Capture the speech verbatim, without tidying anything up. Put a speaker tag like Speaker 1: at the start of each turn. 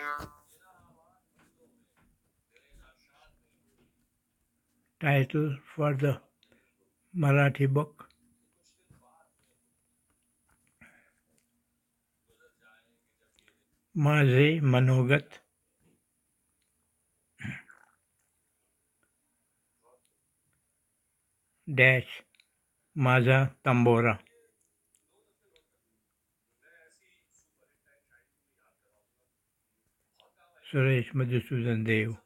Speaker 1: Title for the Marathi book: माझे मनोगत. Dash माझा तंबोरा. सुरेश मधुसूदन देव.